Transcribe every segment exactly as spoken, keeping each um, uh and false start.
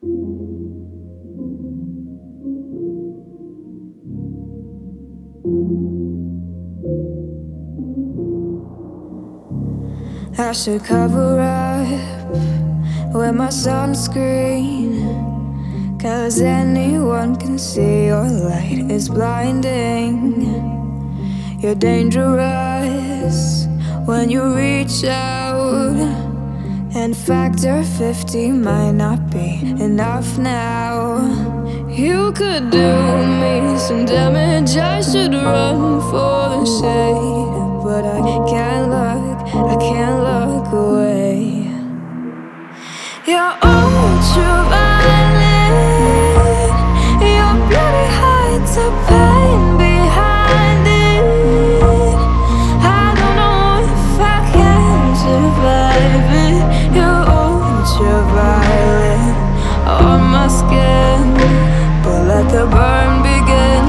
I should cover up with my sunscreen, 'cause anyone can see your light is blinding. You're dangerous when you reach out, and factor fifty might not be enough now. You could do me some damage, I should run for the shade, but I can't look, I can't look away. You're ultraviolet, your beauty hides a pain behind it. I don't know if I can survive it. You're ultraviolet on my skin, but let the burn begin.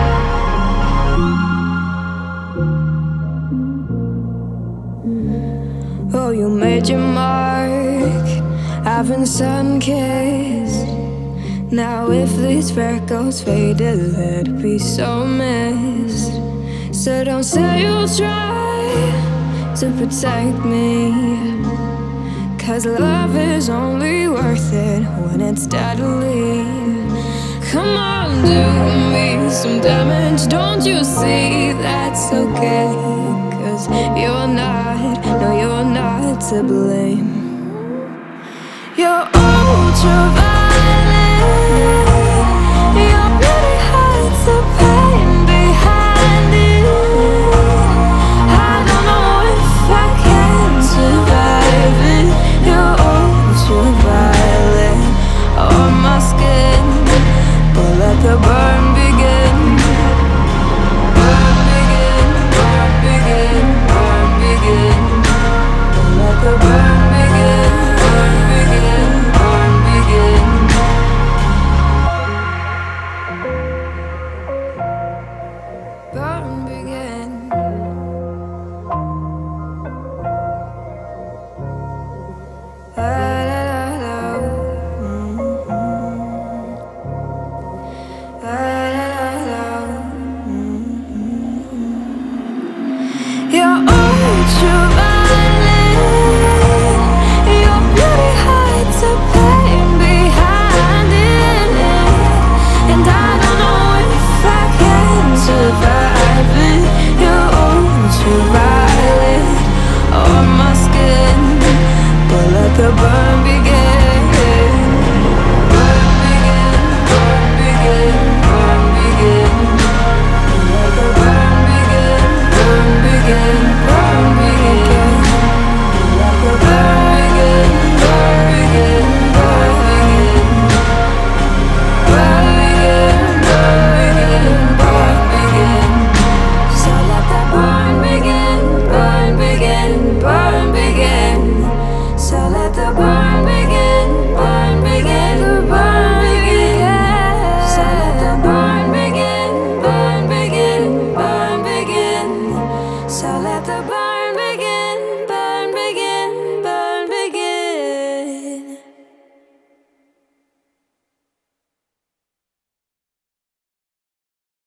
Oh, you made your mark, having sun-kissed. Now if these freckles faded, let it be so missed. So don't say you'll try to protect me, 'cause love is only worth it when it's deadly. Come on, do me some damage, don't you see that's okay? 'Cause you're not, no, you're not to blame. You're ultraviolet.